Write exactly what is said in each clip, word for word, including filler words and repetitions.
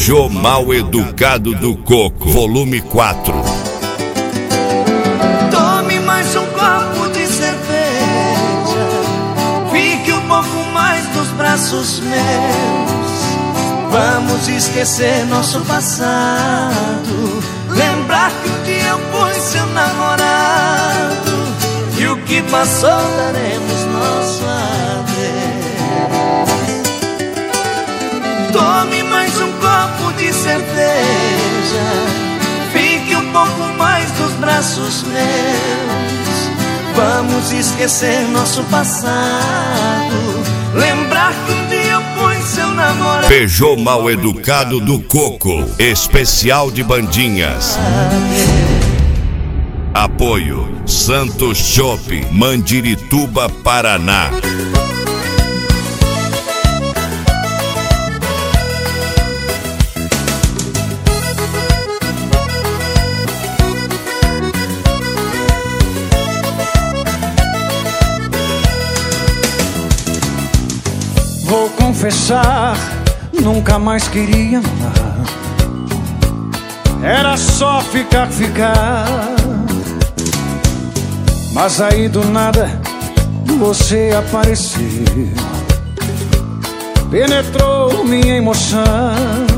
Peugeot Mal Educado do Coco, volume quatro. Tome mais um copo de cerveja, fique um pouco mais nos braços meus. Vamos esquecer nosso passado, lembrar que um dia eu fui seu namorado, e o que passou daremos nosso adeus. Tome mais um copo de cerveja, fique um pouco mais nos braços meus. Vamos esquecer nosso passado, lembrar que um dia eu fui seu namorado. Peugeot Mal Educado do Coco, especial de bandinhas. Apoio Santos Chopp, Mandirituba, Paraná. Vou confessar, nunca mais queria amar. Era só ficar, ficar. Mas aí do nada você apareceu, penetrou minha emoção,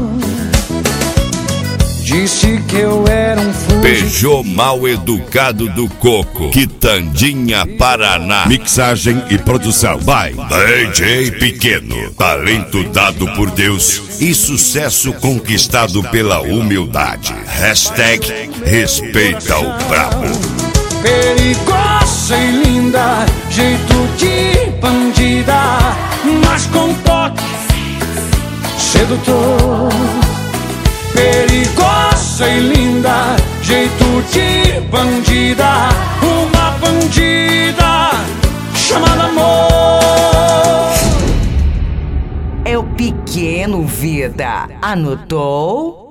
disse que eu era um fugitivo. Peugeot Mal Educado do Coco, Quitandinha, Paraná. Mixagem e produção by D J Pequeno. Talento dado por Deus e sucesso conquistado pela humildade. Hashtag respeita o brabo. Perigosa e linda, jeito de bandida, mas com toque sedutor. Perigosa e linda, jeito de bandida, uma bandida chamada amor. É o Pequeno, vida. Anotou?